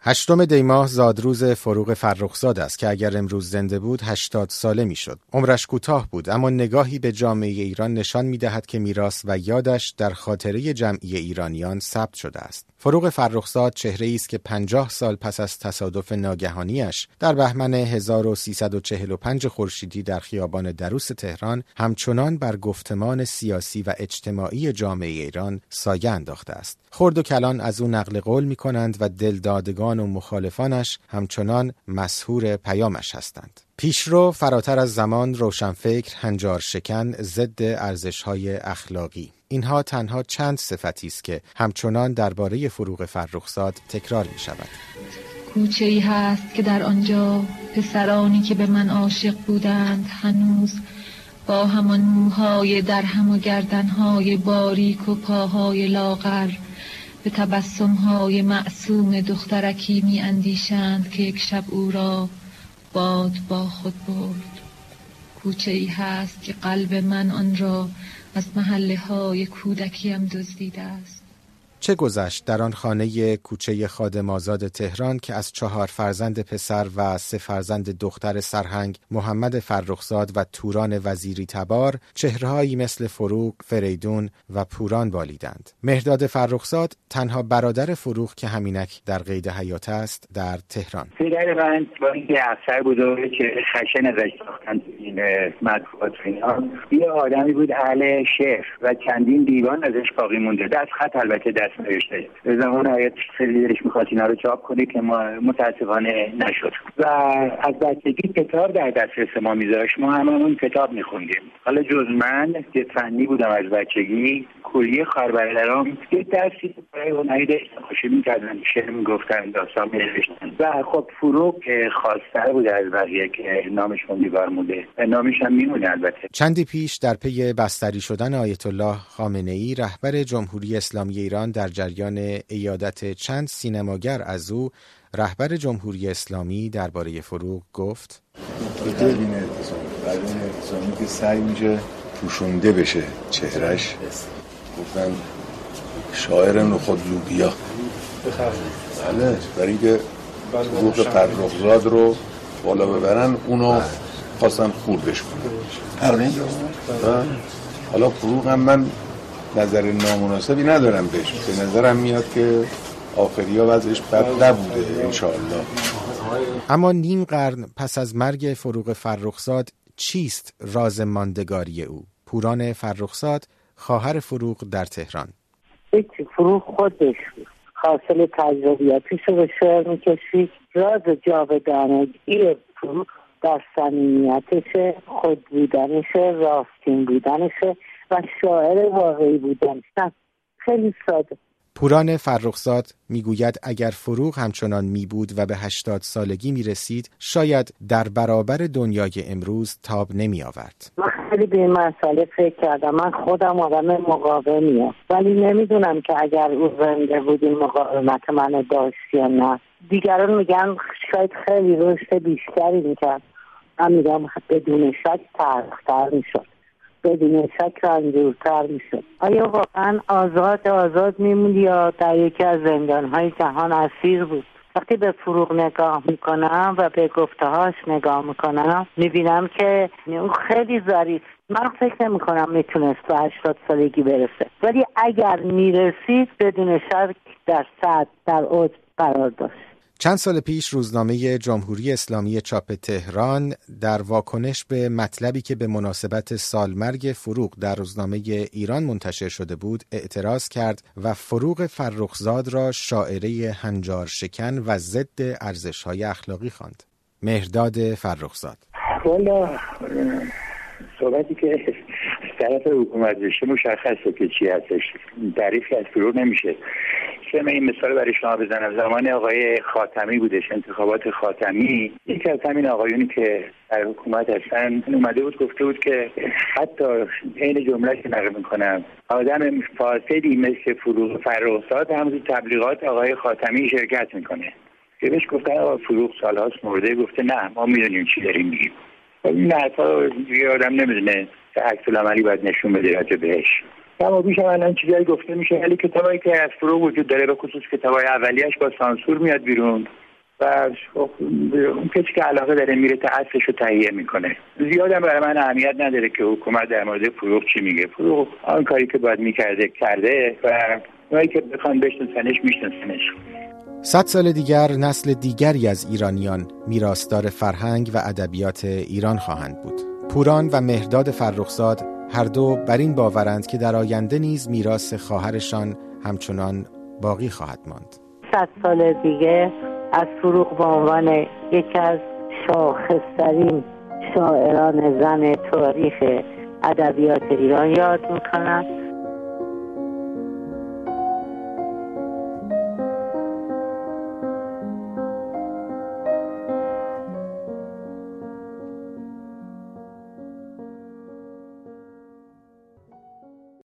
8 دی ماه زادروز فروغ فرخزاد است که اگر امروز زنده بود 80 ساله میشد. عمرش کوتاه بود، اما نگاهی به جامعه ایران نشان میدهد که میراث و یادش در خاطره جمعی ایرانیان ثبت شده است. فروغ فرخزاد چهره‌ای است که 50 سال پس از تصادف ناگهانیش در بهمن 1345 خورشیدی در خیابان دروس تهران همچنان بر گفتمان سیاسی و اجتماعی جامعه ایران سایه انداخته است. خرد و کلان از او نقل قول می‌کنند و دلدادگان و مخالفانش همچنان مسحور پیامش هستند. پیشرو، فراتر از زمان، روشنفکر، هنجار شکن، ضد ارزش‌های اخلاقی. اینها تنها چند صفتی است که همچنان درباره فروغ فرخزاد تکرار می‌شود. کوچه‌ای هست که در آنجا پسرانی که به من عاشق بودند هنوز با همان موهای درهم و گردنهای باریک و پاهای لاغر به تبسمهای معصوم دخترکی می اندیشند که یک شب او را باد با خود برد. کوچه‌ای هست که قلب من آن را از محله‌های کودکیم دزدیده است. چه گذشت در آن خانه کوچه خادم آزاد تهران که از 4 فرزند پسر و 3 فرزند دختر سرهنگ محمد فرخزاد و توران وزیری تبار چهرهایی مثل فروغ، فریدون و پوران بالیدند. مهرداد فرخزاد تنها برادر فروغ که همینک در قید حیات است در تهران. پدر من با اینکه افسر بود و که خشن ازش ساختن این مطبوعات اینا، یه آدمی بود اهل شعر و چندین دیوان ازش باقی مونده. دست خط البته دست نوشته. به زمان حیات خیلی دلش می‌خواست اینا رو چاپ کنه که ما متاسفانه نشد. و از بچگی کتاب در دسترس ما می‌ذاشت. ما هممون کتاب می‌خوندیم. حالا جز من که فنی بودم از بچگی، کلیه خواهربرادرام یه درسی برای هنری داشتن، خوشی می‌کردن، شعر می‌گفتن، داستان می‌نوشتن. و خب فروغ خواستار بود از بقیه که نامشون دیوار مونده. نامش هم میمونه البته. چندی پیش در پی بستری شدن آیت الله خامنه‌ای رهبر جمهوری اسلامی ایران در جریان عیادت چند سینماگر از او، رهبر جمهوری اسلامی درباره فروغ گفت: بعد این اعتصامی که سعی میشه پوشونده بشه چهرش، گفتن شاعر نخود لوبیا. بله، برای اینکه فروغ فرخزاد رو بالا ببرن اونو خواستن خوردش کنن. حالا فروغ هم من نظر نامناسبی ندارم بهش، به نظرم میاد که آخریا وضعش بد نبوده انشاءالله. اما نیم قرن پس از مرگ فروغ فرخزاد چیست راز ماندگاری او؟ پوران فرخزاد، خواهر فروغ در تهران. فروغ خودش حاصل تجربیاتیش رو به شعر میکشید. راز جاودانگی فروغ در صمیمیتشه، خود بودنشه، راستین بودنشه و شاعر واقعی بودن. خیلی ساده. پوران فرخزاد میگوید اگر فروغ همچنان میبود و به 80 سالگی میرسید شاید در برابر دنیای امروز تاب نمی آورد. من خیلی به این مسئله فکر کردم. من خودم آدم مقاومیم، ولی نمیدونم که اگر او زنده بود این مقاومت منو داشت یا نه. دیگران میگن شاید خیلی رشد بیشتری میکرد. من میگم بدون شک تلختر میشد، بدون شک رنجورتر میشد. آیا واقعا آزاد میموند یا در یکی از زندانهای جهان اسیر بود؟ وقتی به فروغ نگاه میکنم و به گفته‌هاش نگاه میکنم میبینم که اون خیلی ظریف. من فکر نمیکنم میتونست به 80 سالگی برسه، ولی اگر میرسید بدون شک در صدر در اوج قرار داشت. چند سال پیش روزنامه جمهوری اسلامی چاپ تهران در واکنش به مطلبی که به مناسبت سالمرگ فروغ در روزنامه ایران منتشر شده بود اعتراض کرد و فروغ فرخزاد را شاعره هنجار شکن و ضد ارزش‌های اخلاقی خواند. مهرداد فرخزاد: والا صحبتی که طرف حکومت بشه مشخصه که چی هستش. تعریفی از فروغ نمیشه. من این مثال برای شما بزنم. زمان آقای خاتمی بودش، انتخابات خاتمی، یکی از همین آقایونی که در حکومت هستن اومده بود گفته بود که حتی این جمله که نقل میکنم، آدم فاسدی مثل فروغ فرخزاد هم تو تبلیغات آقای خاتمی شرکت میکنه. که بهش گفتن آقا فروغ سالهاست مرده، گفته نه ما میدونیم چی داریم میگیم. این حرفا یه آدم نمیدونه عکس العملی باید نشون بده راجع بهش. اما بیش الان چیزایی گفته میشه، ولی کتابایی که از فروغ وجود داره به خصوص کتابای اولیه‌اش با سانسور میاد بیرون و اون کسی که علاقه داره میره تا اصلش رو تهیه میکنه. زیادم برای من اهمیت نداره که حکومت در مورد فروغ چی میگه. فروغ آن کاری که باید میکرده کرده و اونایی که بخوان بشناسنش میشناسنش. 100 سال دیگر نسل دیگری از ایرانیان میراثدار فرهنگ و ادبیات ایران خواهند بود. پوران و مهرداد فرخزاد هر دو بر این باورند که در آینده نیز میراث خواهرشان همچنان باقی خواهد ماند. 100 سال دیگه از فروغ به عنوان یکی از شاخص‌ترین شاعران زن تاریخ ادبیات ایران یاد میکنم